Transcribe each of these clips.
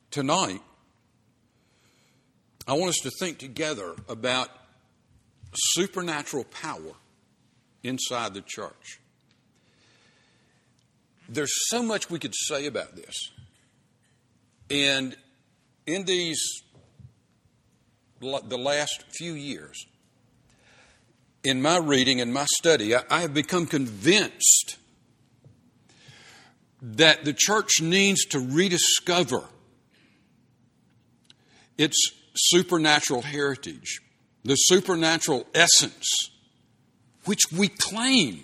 tonight, I want us to think together about supernatural power inside the church. There's so much we could say about this. And in the last few years, in my reading and my study, I have become convinced that the church needs to rediscover its supernatural heritage, the supernatural essence, which we claim.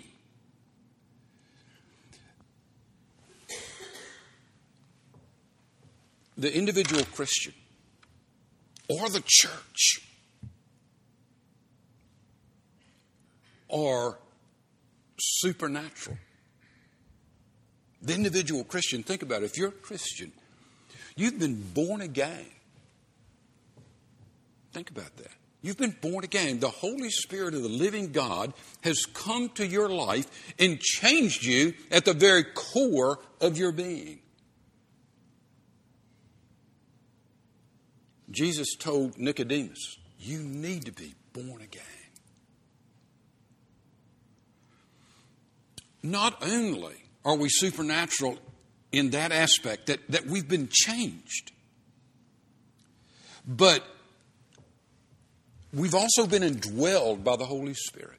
The individual Christian or the church are supernatural. The individual Christian, think about it. If you're a Christian, you've been born again. Think about that. You've been born again. The Holy Spirit of the living God has come to your life and changed you at the very core of your being. Jesus told Nicodemus, you need to be born again. Not only are we supernatural in that aspect, that we've been changed, but we've also been indwelled by the Holy Spirit.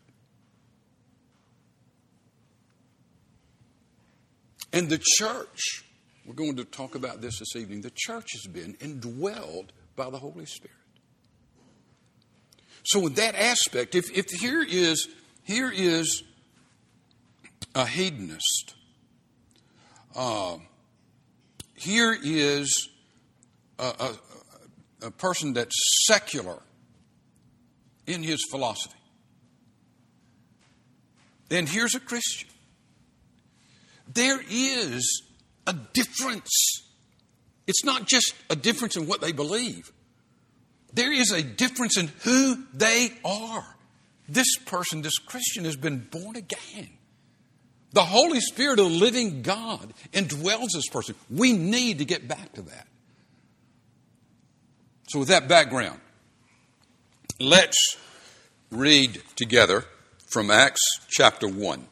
And the church, we're going to talk about this evening, the church has been indwelled by the Holy Spirit. So in that aspect, if here is a hedonist, here is a person that's secular in his philosophy, and here's a Christian, there is a difference. It's not just a difference in what they believe. There is a difference in who they are. This person, this Christian, has been born again. The Holy Spirit of the living God indwells this person. We need to get back to that. So with that background, let's read together from Acts chapter 1.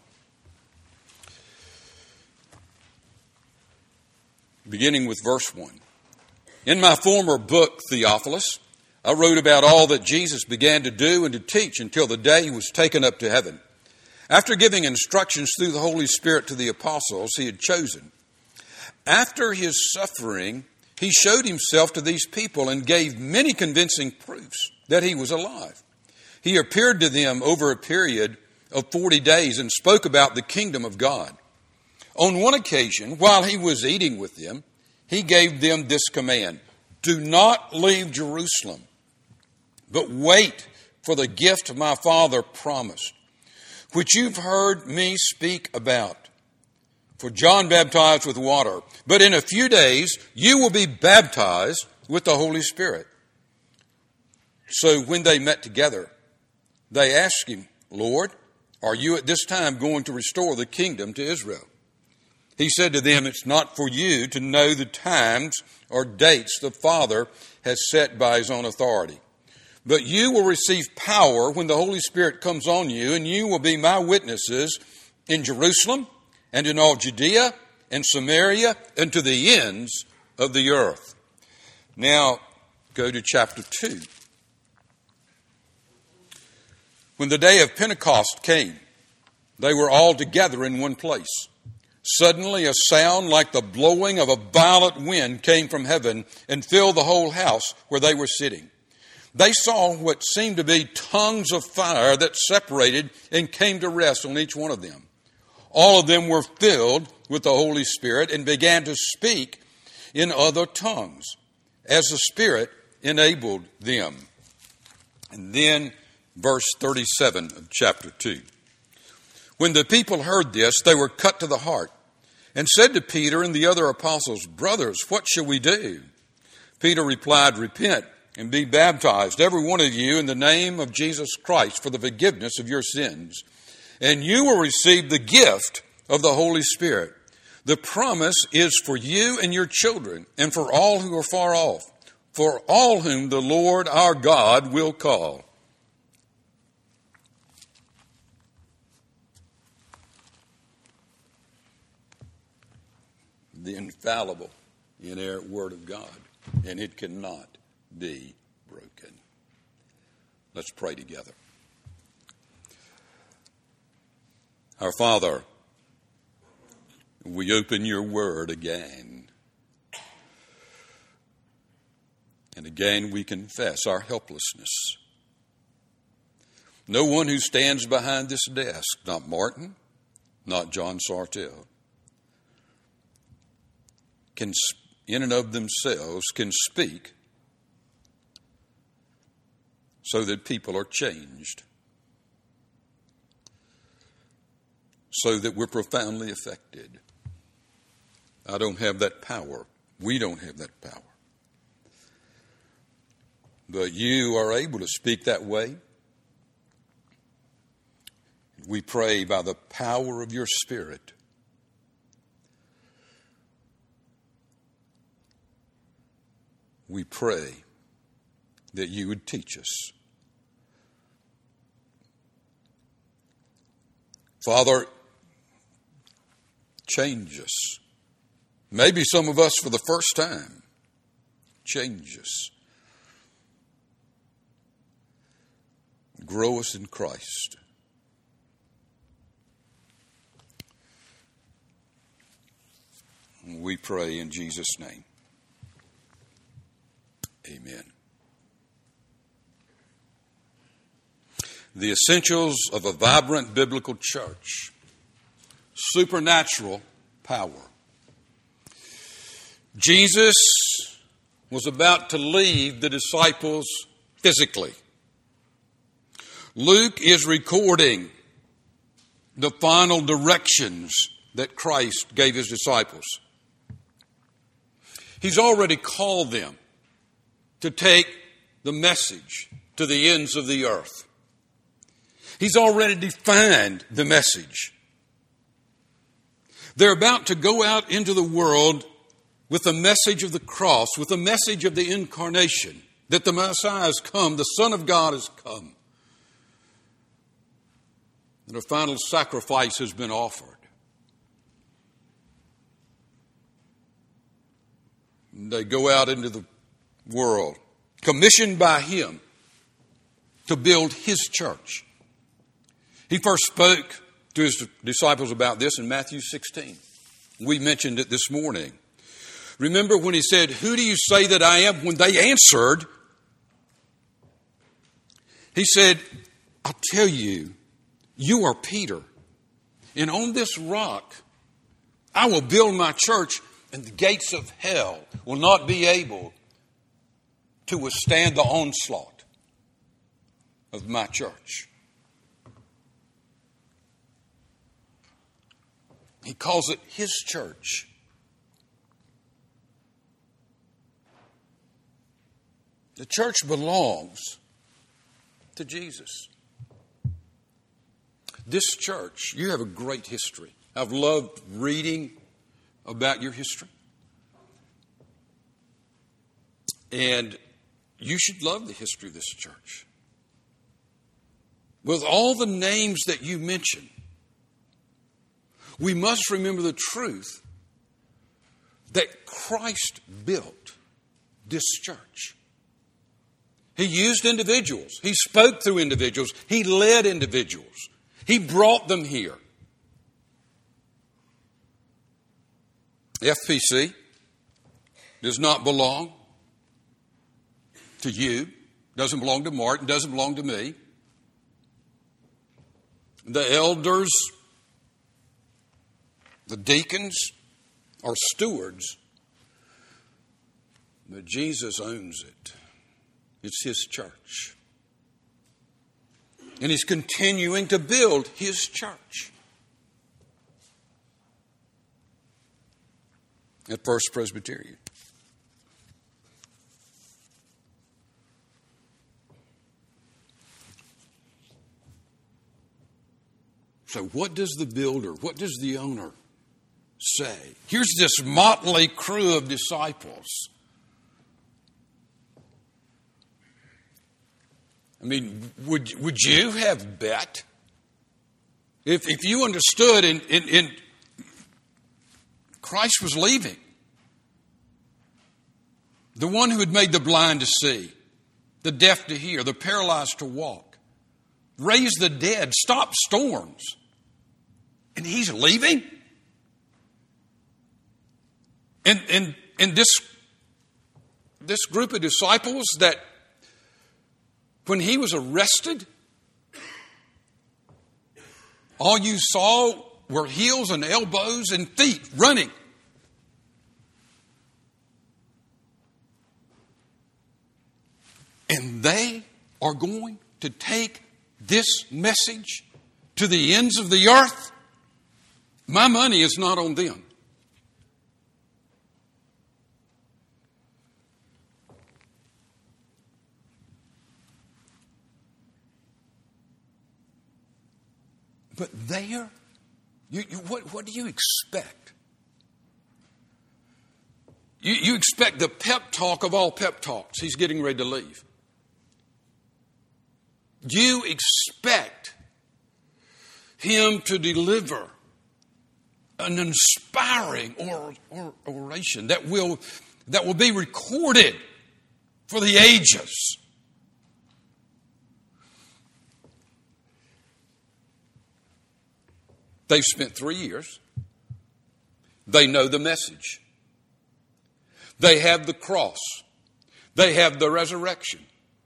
Beginning with verse 1. In my former book, Theophilus, I wrote about all that Jesus began to do and to teach until the day he was taken up to heaven. After giving instructions through the Holy Spirit to the apostles he had chosen. After his suffering, he showed himself to these people and gave many convincing proofs that he was alive. He appeared to them over a period of 40 days and spoke about the kingdom of God. On one occasion, while he was eating with them, he gave them this command: do not leave Jerusalem, but wait for the gift my Father promised, which you've heard me speak about. For John baptized with water, but in a few days you will be baptized with the Holy Spirit. So when they met together, they asked him, Lord, are you at this time going to restore the kingdom to Israel? He said to them, it's not for you to know the times or dates the Father has set by his own authority. But you will receive power when the Holy Spirit comes on you, and you will be my witnesses in Jerusalem and in all Judea and Samaria and to the ends of the earth. Now, go to chapter 2. When the day of Pentecost came, they were all together in one place. Suddenly a sound like the blowing of a violent wind came from heaven and filled the whole house where they were sitting. They saw what seemed to be tongues of fire that separated and came to rest on each one of them. All of them were filled with the Holy Spirit and began to speak in other tongues as the Spirit enabled them. And then verse 37 of chapter 2. When the people heard this, they were cut to the heart and said to Peter and the other apostles, brothers, what shall we do? Peter replied, repent and be baptized, every one of you, in the name of Jesus Christ for the forgiveness of your sins. And you will receive the gift of the Holy Spirit. The promise is for you and your children, and for all who are far off, for all whom the Lord our God will call. The infallible, inerrant Word of God, and it cannot be broken. Let's pray together. Our Father, we open your Word again. And again we confess our helplessness. No one who stands behind this desk, not Martin, not John Sartell, can, in and of themselves, can speak so that people are changed, so that we're profoundly affected. I don't have that power. We don't have that power. But you are able to speak that way. We pray by the power of your Spirit, we pray that you would teach us. Father, change us. Maybe some of us for the first time. Change us. Grow us in Christ. We pray in Jesus' name. Amen. The essentials of a vibrant biblical church. Supernatural power. Jesus was about to leave the disciples physically. Luke is recording the final directions that Christ gave his disciples. He's already called them to take the message to the ends of the earth. He's already defined the message. They're about to go out into the world with the message of the cross, with the message of the incarnation, that the Messiah has come, the Son of God has come. And a final sacrifice has been offered. And they go out into the world, commissioned by him to build his church. He first spoke to his disciples about this in Matthew 16. We mentioned it this morning. Remember when he said, "Who do you say that I am?" When they answered, he said, "I'll tell you, you are Peter, and on this rock I will build my church, and the gates of hell will not be able to withstand the onslaught of my church." He calls it his church. The church belongs to Jesus. This church, you have a great history. I've loved reading about your history. And you should love the history of this church. With all the names that you mention, we must remember the truth that Christ built this church. He used individuals. He spoke through individuals. He led individuals. He brought them here. FPC does not belong to you, doesn't belong to Martin, doesn't belong to me. The elders, the deacons are stewards, but Jesus owns it. It's his church. And he's continuing to build his church. At First Presbyterian. So what does the builder, what does the owner say? Here's this motley crew of disciples. I mean, would you have bet? If you understood and Christ was leaving, the one who had made the blind to see, the deaf to hear, the paralyzed to walk, raised the dead, stopped storms, and he's leaving? And this group of disciples that when he was arrested, all you saw were heels and elbows and feet running. And they are going to take this message to the ends of the earth. My money is not on them. But there, what do you expect? You expect the pep talk of all pep talks. He's getting ready to leave. You expect him to deliver an inspiring oration that will be recorded for the ages. They've spent 3 years. They know the message. They have the cross. They have the resurrection.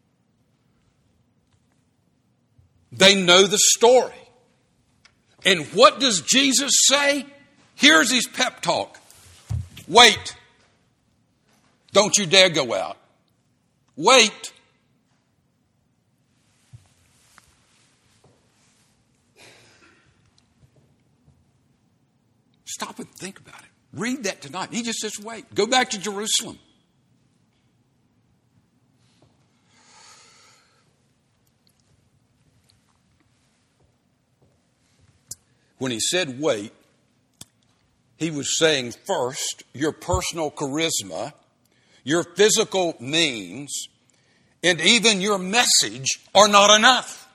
They know the story. And what does Jesus say? Here's his pep talk. Wait. Don't you dare go out. Wait. Stop and think about it. Read that tonight. He just says, wait. Go back to Jerusalem. When he said wait, he was saying first, your personal charisma, your physical means, and even your message are not enough.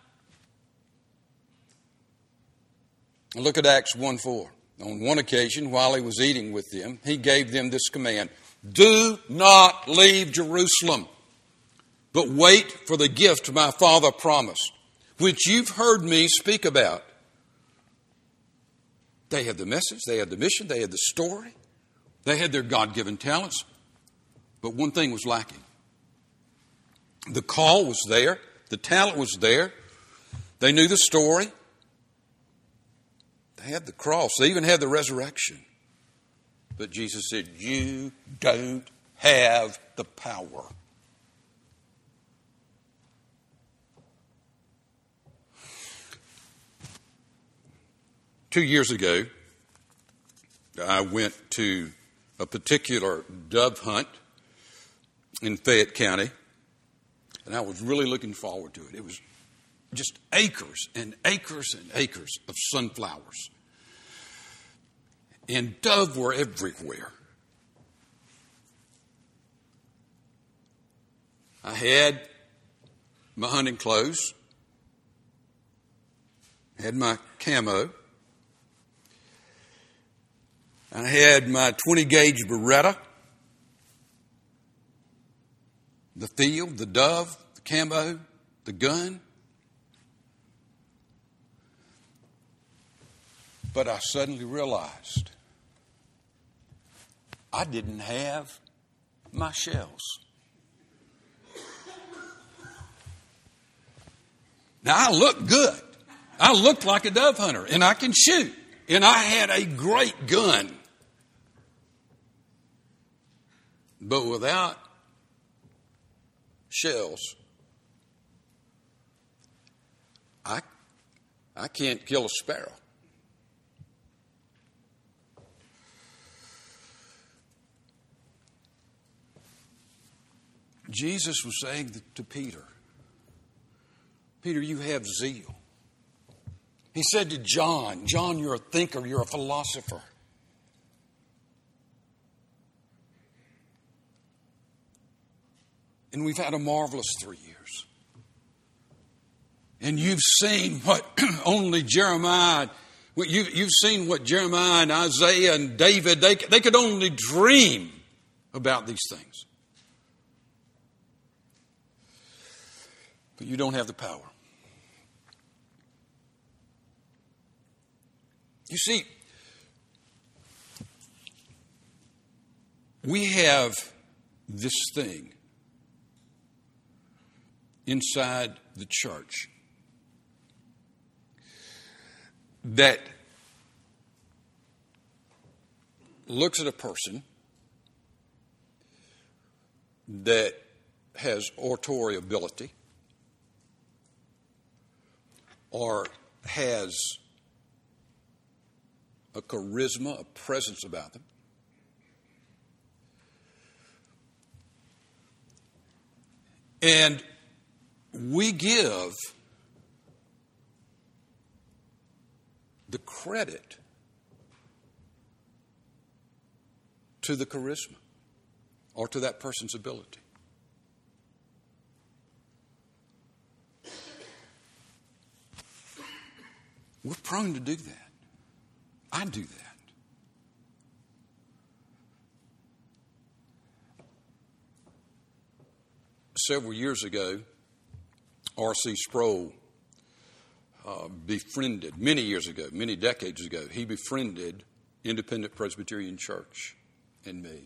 Look at Acts 1:4. On one occasion, while he was eating with them, he gave them this command: do not leave Jerusalem, but wait for the gift my Father promised, which you've heard me speak about. They had the message, they had the mission, they had the story, they had their God-given talents, but one thing was lacking. The call was there, the talent was there, they knew the story, they had the cross, they even had the resurrection. But Jesus said, you don't have the power. Two years ago, I went to a particular dove hunt in Fayette County, and I was really looking forward to it. It was just acres and acres and acres of sunflowers. And dove were everywhere. I had my hunting clothes, had my camo, I had my 20-gauge Beretta, the field, the dove, the camo, the gun. But I suddenly realized I didn't have my shells. Now, I looked good. I looked like a dove hunter, and I can shoot. And I had a great gun. But without shells, I can't kill a sparrow. Jesus was saying to Peter, Peter, you have zeal. He said to John, John, you're a thinker, you're a philosopher. And we've had a marvelous 3 years. And you've seen what only Jeremiah, you've seen what Jeremiah and Isaiah and David, they could only dream about these things. But you don't have the power. You see, we have this thing inside the church that looks at a person that has oratory ability or has a charisma, a presence about them, and we give the credit to the charisma or to that person's ability. We're prone to do that. I do that. Several years ago, R.C. Sproul befriended, many years ago, many decades ago, he befriended Independent Presbyterian Church and me.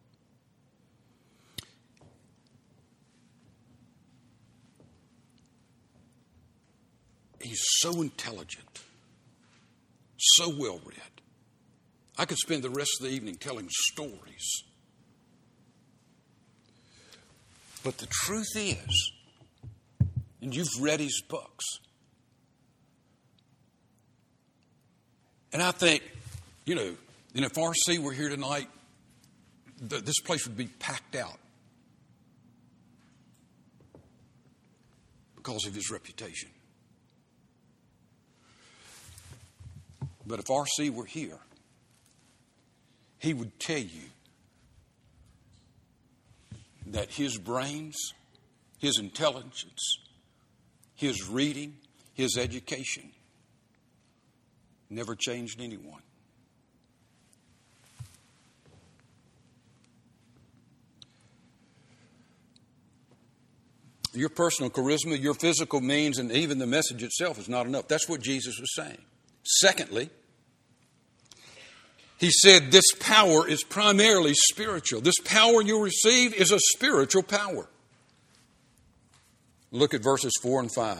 He's so intelligent, so well read. I could spend the rest of the evening telling stories. But the truth is, and you've read his books, and I think, and if R.C. were here tonight, this place would be packed out because of his reputation. But if R.C. were here, he would tell you that his brains, his intelligence, his reading, his education never changed anyone. Your personal charisma, your physical means, and even the message itself is not enough. That's what Jesus was saying. Secondly, he said this power is primarily spiritual. This power you receive is a spiritual power. Look at verses 4 and 5.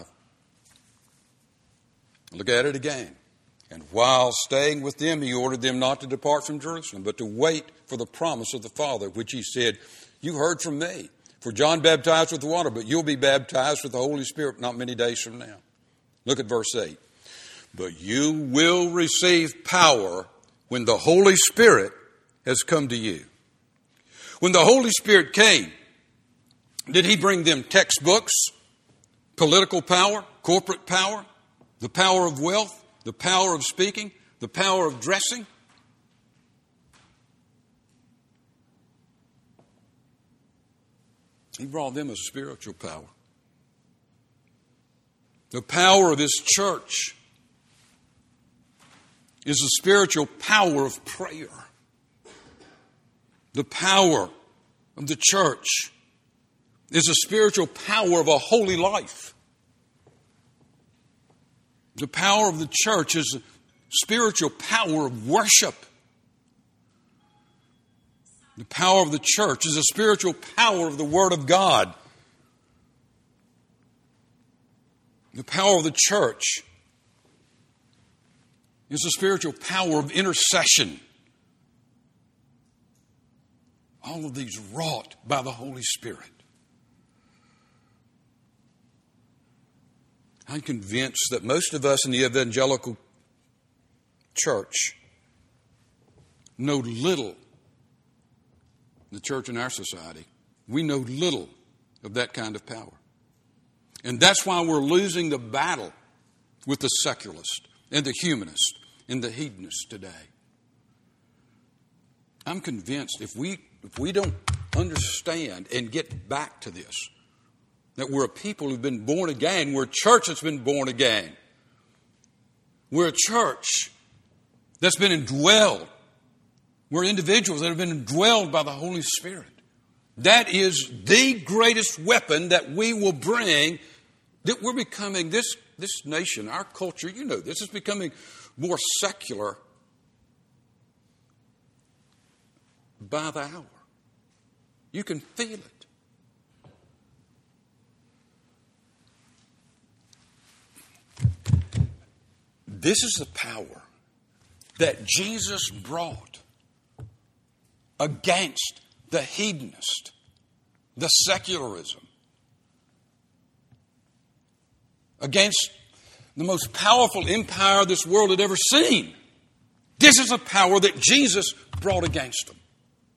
Look at it again. And while staying with them, he ordered them not to depart from Jerusalem, but to wait for the promise of the Father, which he said, you heard from me. For John baptized with water, but you'll be baptized with the Holy Spirit not many days from now. Look at verse 8. But you will receive power when the Holy Spirit has come to you. When the Holy Spirit came, did he bring them textbooks, political power, corporate power, the power of wealth, the power of speaking, the power of dressing? He brought them a spiritual power. The power of his church is the spiritual power of prayer. The power of the church is the spiritual power of a holy life. The power of the church is the spiritual power of worship. The power of the church is the spiritual power of the Word of God. The power of the church is the spiritual power of intercession. All of these wrought by the Holy Spirit. I'm convinced that most of us in the evangelical church know little. The church in our society, we know little of that kind of power. And that's why we're losing the battle with the secularist and the humanist and the hedonist today. I'm convinced if we don't understand and get back to this. That we're a people who've been born again. We're a church that's been born again. We're a church that's been indwelled. We're individuals that have been indwelled by the Holy Spirit. That is the greatest weapon that we will bring, that we're becoming, this nation, our culture, you know, this is becoming more secular by the hour. You can feel it. This is the power that Jesus brought against the hedonist, the secularism, against the most powerful empire this world had ever seen. This is a power that Jesus brought against them.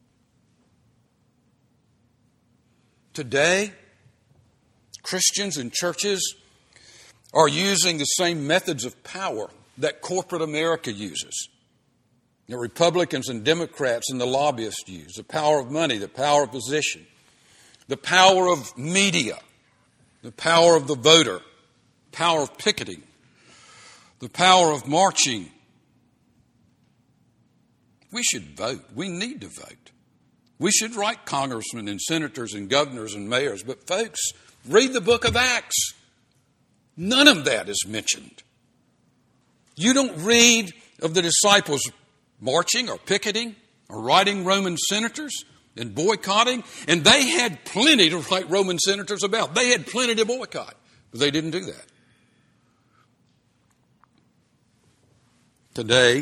Today, Christians and churches are using the same methods of power that corporate America uses. The Republicans and Democrats and the lobbyists use the power of money, the power of position, the power of media, the power of the voter, power of picketing, the power of marching. We should vote. We need to vote. We should write congressmen and senators and governors and mayors. But folks, read the book of Acts. None of that is mentioned. You don't read of the disciples marching or picketing or writing Roman senators and boycotting. And they had plenty to write Roman senators about. They had plenty to boycott. But they didn't do that. Today,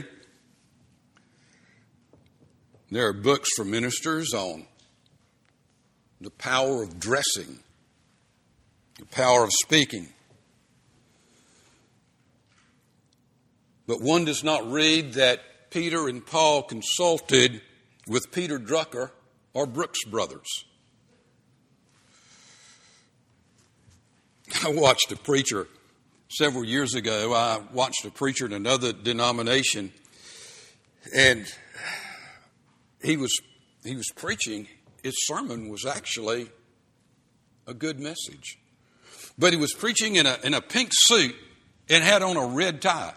there are books for ministers on the power of dressing, the power of speaking. But one does not read that Peter and Paul consulted with Peter Drucker or Brooks Brothers. I watched a preacher several years ago. I watched a preacher in another denomination, and he was preaching. His sermon was actually a good message, but he was preaching in a pink suit and had on a red tie.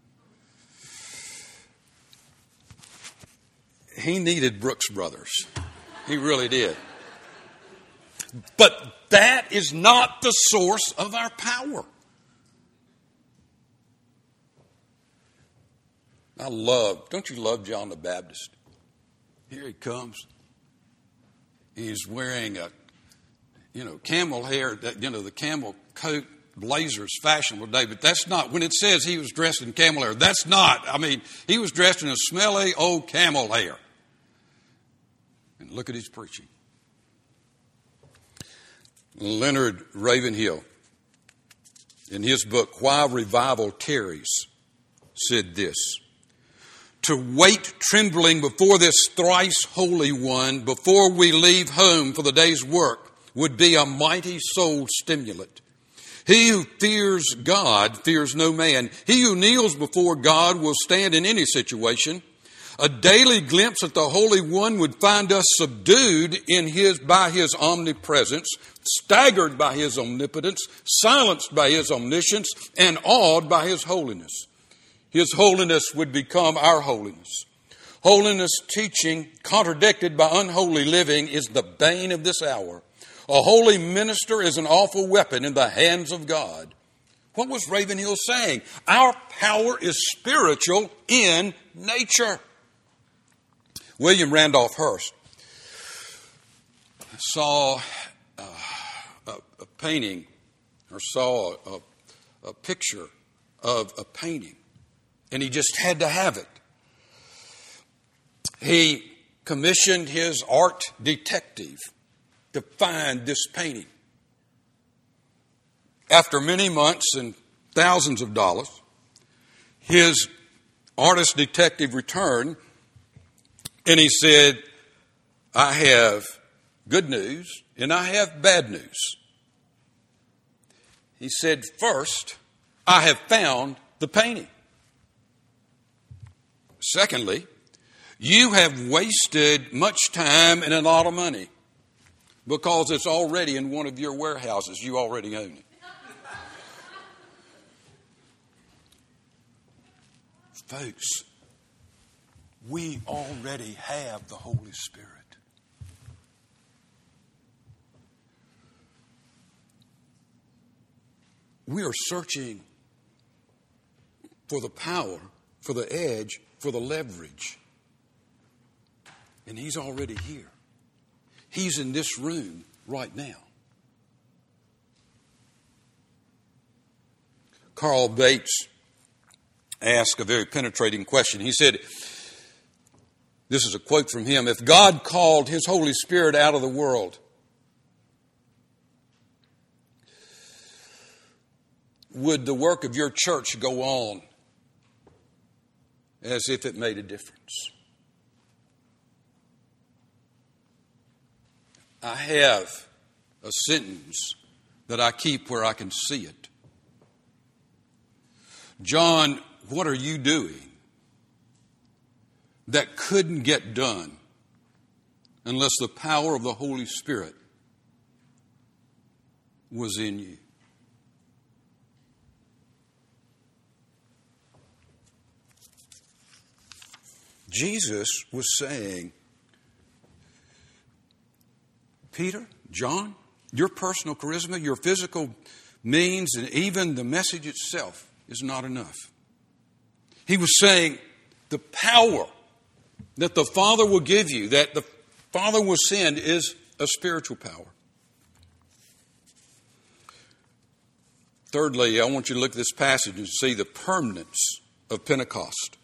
He needed Brooks Brothers. He really did. But that is not the source of our power. Don't you love John the Baptist? Here he comes. He's wearing camel hair, the camel coat, blazers, fashionable today, but that's not, when it says he was dressed in camel hair, that's not, he was dressed in a smelly old camel hair. And look at his preaching. Leonard Ravenhill, in his book, Why Revival Tarries, said this: to wait trembling before this thrice holy one before we leave home for the day's work would be a mighty soul stimulant. He who fears God fears no man. He who kneels before God will stand in any situation. A daily glimpse at the Holy One would find us subdued by His omnipresence, staggered by His omnipotence, silenced by His omniscience, and awed by His holiness. His holiness would become our holiness. Holiness teaching contradicted by unholy living is the bane of this hour. A holy minister is an awful weapon in the hands of God. What was Ravenhill saying? Our power is spiritual in nature. William Randolph Hearst saw a painting, or saw a picture of a painting, and he just had to have it. He commissioned his art detective to find this painting. After many months and thousands of dollars, his artist detective returned, and he said, I have good news and I have bad news. He said, first, I have found the painting. Secondly, you have wasted much time and a lot of money. because it's already in one of your warehouses. You already own it. Folks, we already have the Holy Spirit. We are searching for the power, for the edge, for the leverage. And He's already here. He's in this room right now. Carl Bates asked a very penetrating question. He said, this is a quote from him, if God called His Holy Spirit out of the world, would the work of your church go on as if it made a difference? I have a sentence that I keep where I can see it. John, what are you doing that couldn't get done unless the power of the Holy Spirit was in you? Jesus was saying, Peter, John, your personal charisma, your physical means, and even the message itself is not enough. He was saying the power that the Father will give you, that the Father will send, is a spiritual power. Thirdly, I want you to look at this passage and see the permanence of Pentecost.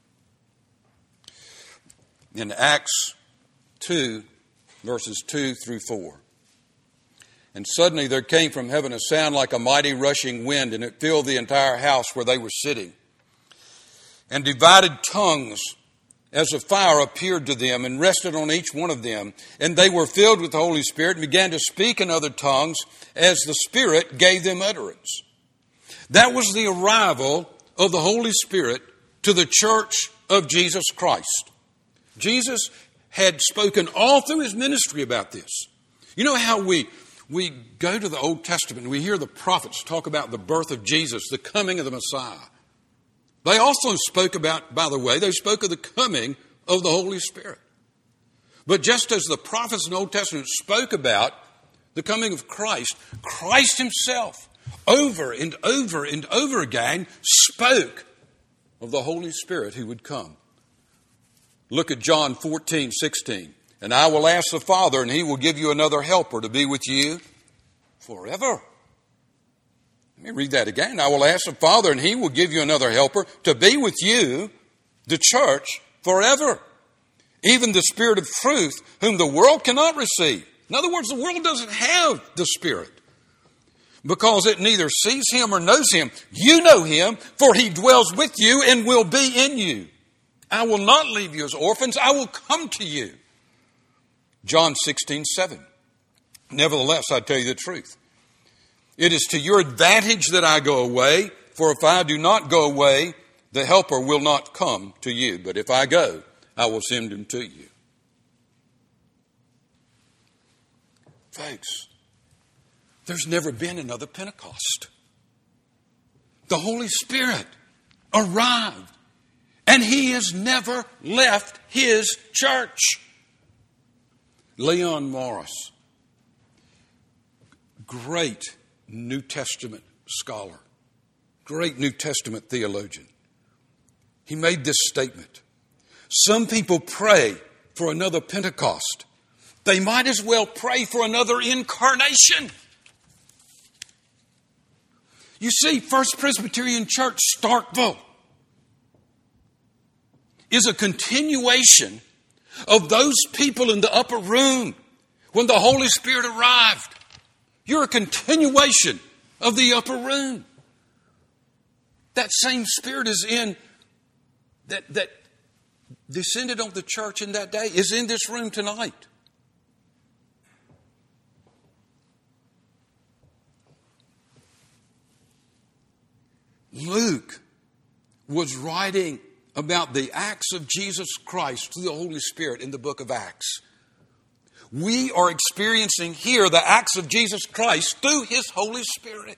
In Acts 2, verses 2 through 4. And suddenly there came from heaven a sound like a mighty rushing wind, and it filled the entire house where they were sitting. And divided tongues as a fire appeared to them and rested on each one of them. And they were filled with the Holy Spirit and began to speak in other tongues as the Spirit gave them utterance. That was the arrival of the Holy Spirit to the church of Jesus Christ. Jesus had spoken all through His ministry about this. You know how we go to the Old Testament and we hear the prophets talk about the birth of Jesus, the coming of the Messiah. They also spoke about, by the way, they spoke of the coming of the Holy Spirit. But just as the prophets in the Old Testament spoke about the coming of Christ, Christ Himself over and over and over again spoke of the Holy Spirit who would come. Look at John 14:16. And I will ask the Father, and He will give you another helper to be with you forever. Let me read that again. I will ask the Father, and He will give you another helper to be with you, the church, forever. Even the Spirit of truth, whom the world cannot receive. In other words, the world doesn't have the Spirit, because it neither sees Him or knows Him. You know Him, for He dwells with you and will be in you. I will not leave you as orphans. I will come to you. John 16:7. Nevertheless, I tell you the truth. It is to your advantage that I go away, for if I do not go away, the Helper will not come to you. But if I go, I will send Him to you. Folks, there's never been another Pentecost. The Holy Spirit arrived. And He has never left His church. Leon Morris, great New Testament scholar, great New Testament theologian. He made this statement. Some people pray for another Pentecost. They might as well pray for another incarnation. You see, First Presbyterian Church, Starkville, is a continuation of those people in the upper room when the Holy Spirit arrived. You're a continuation of the upper room. That same Spirit is in, that descended on the church in that day, is in this room tonight. Luke was writing about the acts of Jesus Christ through the Holy Spirit in the book of Acts. We are experiencing here the acts of Jesus Christ through His Holy Spirit.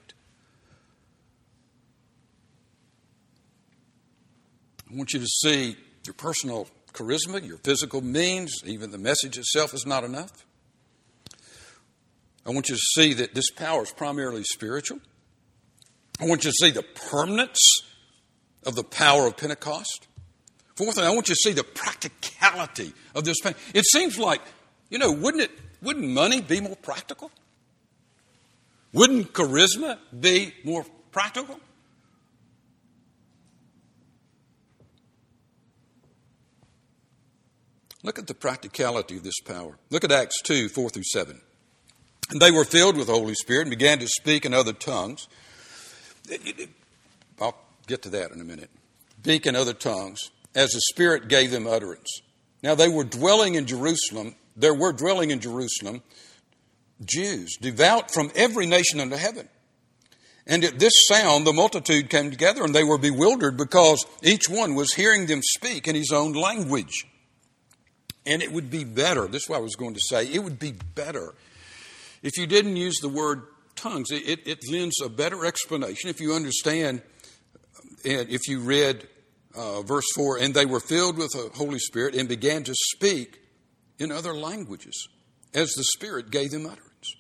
I want you to see your personal charisma, your physical means, even the message itself is not enough. I want you to see that this power is primarily spiritual. I want you to see the permanence of the power of Pentecost. Fourthly, I want you to see the practicality of this power. It seems like, wouldn't money be more practical? Wouldn't charisma be more practical? Look at the practicality of this power. Look at Acts 2, 4 through 7. And they were filled with the Holy Spirit and began to speak in other tongues. I'll get to that in a minute. Speak in other tongues as the Spirit gave them utterance. Now there were dwelling in Jerusalem Jews, devout from every nation under heaven. And at this sound the multitude came together, and they were bewildered because each one was hearing them speak in his own language. And it would be better, this is what I was going to say, it would be better if you didn't use the word tongues. It lends a better explanation if you understand, and if you read verse 4, and they were filled with the Holy Spirit and began to speak in other languages as the Spirit gave them utterance.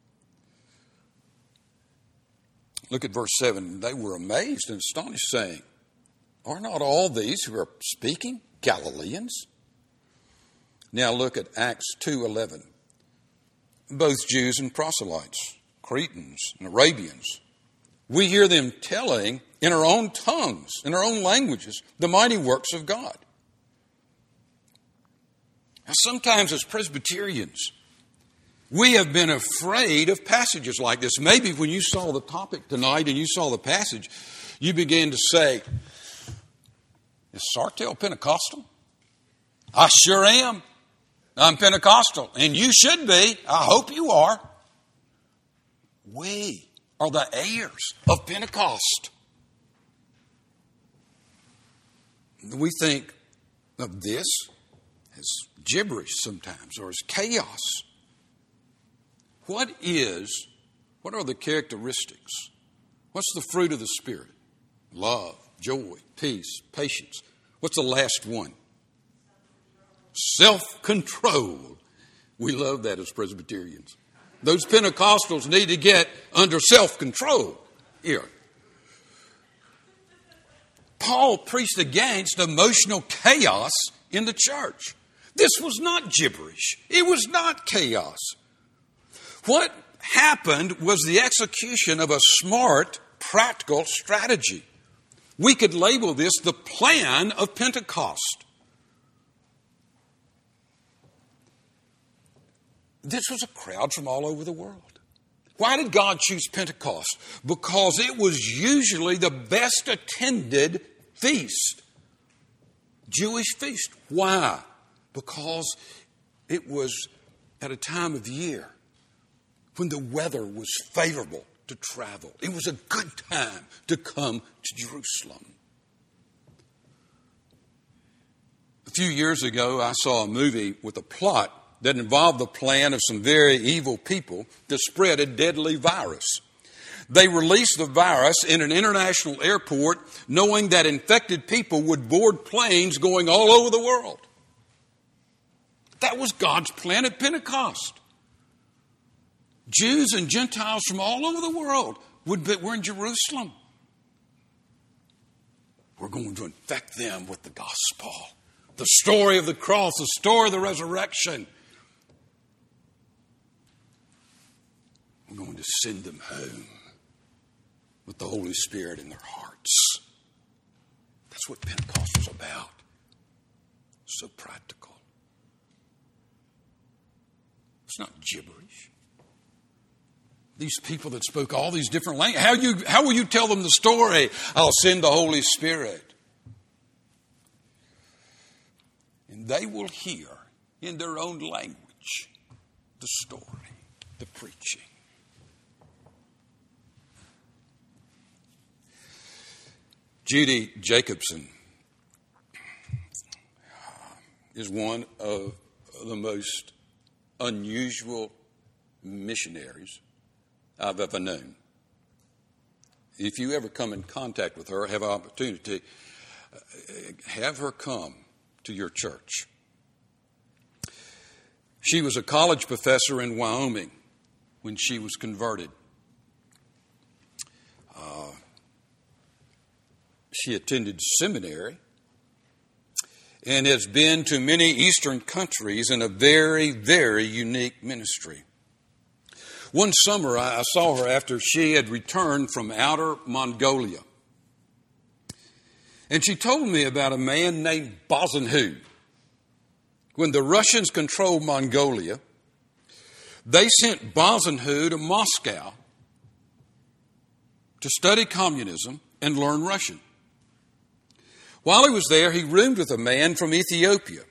Look at verse 7. They were amazed and astonished, saying, are not all these who are speaking Galileans? Now look at Acts 2:11. Both Jews and proselytes, Cretans and Arabians, we hear them telling in our own tongues, in our own languages, the mighty works of God. Now, sometimes as Presbyterians, we have been afraid of passages like this. Maybe when you saw the topic tonight and you saw the passage, you began to say, is Sartell Pentecostal? I sure am. I'm Pentecostal, and you should be. I hope you are. We are the heirs of Pentecost. We think of this as gibberish sometimes, or as chaos. What are the characteristics? What's the fruit of the Spirit? Love, joy, peace, patience. What's the last one? Self-control. We love that as Presbyterians. Those Pentecostals need to get under self-control here. Paul preached against emotional chaos in the church. This was not gibberish. It was not chaos. What happened was the execution of a smart, practical strategy. We could label this the plan of Pentecost. This was a crowd from all over the world. Why did God choose Pentecost? Because it was usually the best attended feast. Jewish feast. Why? Because it was at a time of year when the weather was favorable to travel. It was a good time to come to Jerusalem. A few years ago, I saw a movie with a plot that involved the plan of some very evil people to spread a deadly virus. They released the virus in an international airport knowing that infected people would board planes going all over the world. That was God's plan at Pentecost. Jews and Gentiles from all over the world were in Jerusalem. We're going to infect them with the gospel, the story of the cross, the story of the resurrection. We're going to send them home with the Holy Spirit in their hearts. That's what Pentecost was about. So practical. It's not gibberish. These people that spoke all these different languages, how will you tell them the story? I'll send the Holy Spirit. And they will hear in their own language the story, the preaching. Judy Jacobson is one of the most unusual missionaries I've ever known. If you ever come in contact with her, have an opportunity, have her come to your church. She was a college professor in Wyoming when she was converted. She attended seminary and has been to many Eastern countries in a very, very unique ministry. One summer, I saw her after she had returned from outer Mongolia. And she told me about a man named Bozanhu. When the Russians controlled Mongolia, they sent Bozanhu to Moscow to study communism and learn Russian. While he was there, he roomed with a man from Ethiopia.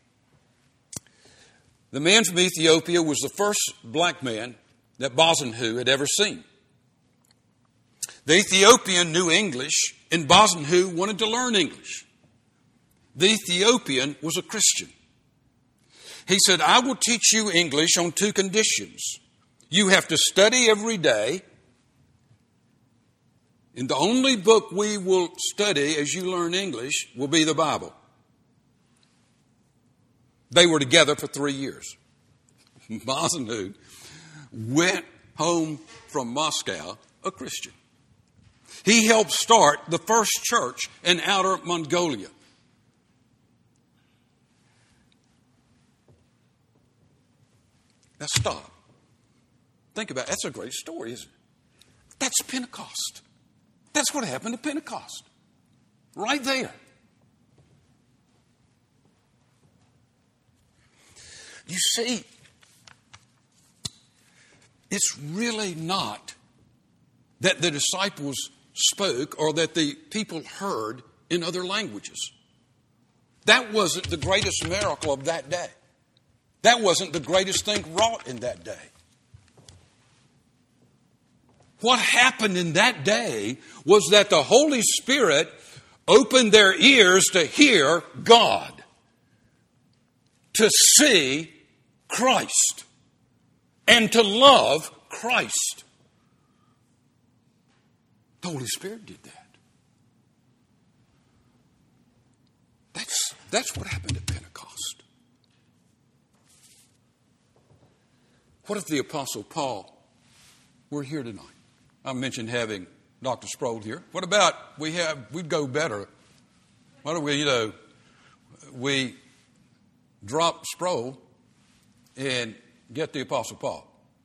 The man from Ethiopia was the first black man that Bozanhu had ever seen. The Ethiopian knew English, and Bozanhu wanted to learn English. The Ethiopian was a Christian. He said, I will teach you English on 2 conditions. You have to study every day, and the only book we will study as you learn English will be the Bible. They were together for 3 years. Bozanhu went home from Moscow a Christian. He helped start the first church in outer Mongolia. Now stop. Think about it. That's a great story, isn't it? That's Pentecost. That's what happened at Pentecost. Right there. You see, it's really not that the disciples spoke or that the people heard in other languages. That wasn't the greatest miracle of that day. That wasn't the greatest thing wrought in that day. What happened in that day was that the Holy Spirit opened their ears to hear God, to see Christ, and to love Christ. The Holy Spirit did that. That's what happened at Pentecost. What if the Apostle Paul were here tonight? I mentioned having Dr. Sproul here. What about we'd go better. Why don't we drop Sproul and get the Apostle Paul?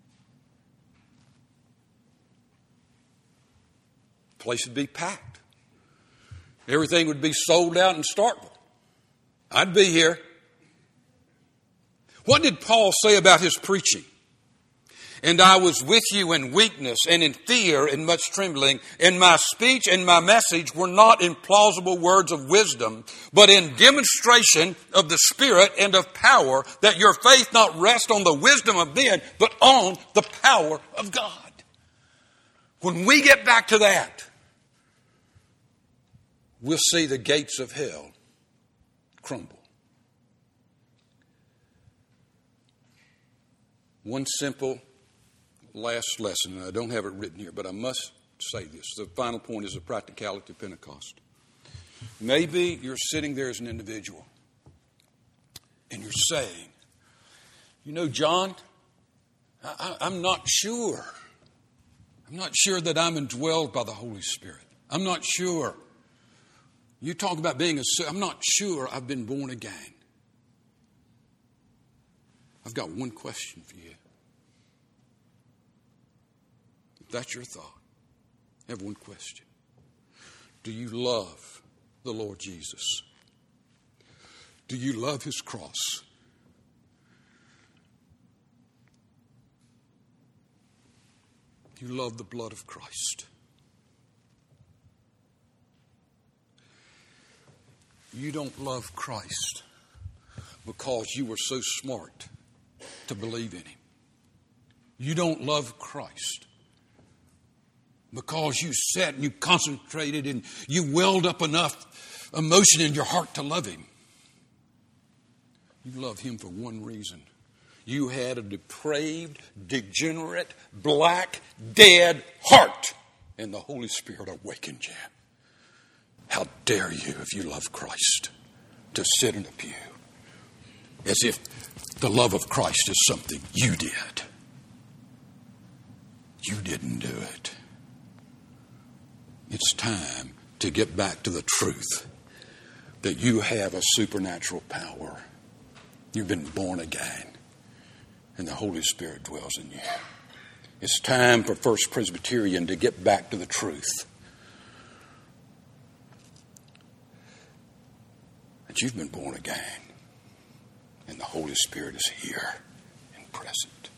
The place would be packed. Everything would be sold out in Starkville. I'd be here. What did Paul say about his preaching? And I was with you in weakness and in fear and much trembling. And my speech and my message were not in plausible words of wisdom, but in demonstration of the Spirit and of power, that your faith not rest on the wisdom of men, but on the power of God. When we get back to that, we'll see the gates of hell crumble. One simple last lesson, and I don't have it written here, but I must say this. The final point is the practicality of Pentecost. Maybe you're sitting there as an individual and you're saying, John, I'm not sure. I'm not sure that I'm indwelled by the Holy Spirit. I'm not sure. You talk about being I'm not sure I've been born again. I've got one question for you. If that's your thought, I have one question. Do you love the Lord Jesus? Do you love His cross? Do you love the blood of Christ? You don't love Christ because you were so smart to believe in Him. You don't love Christ because you sat and you concentrated and you welled up enough emotion in your heart to love Him. You love Him for one reason. You had a depraved, degenerate, black, dead heart, and the Holy Spirit awakened you. How dare you, if you love Christ, to sit in a pew as if the love of Christ is something you did. You didn't do it. It's time to get back to the truth that you have a supernatural power. You've been born again, and the Holy Spirit dwells in you. It's time for First Presbyterian to get back to the truth that you've been born again, and the Holy Spirit is here and present.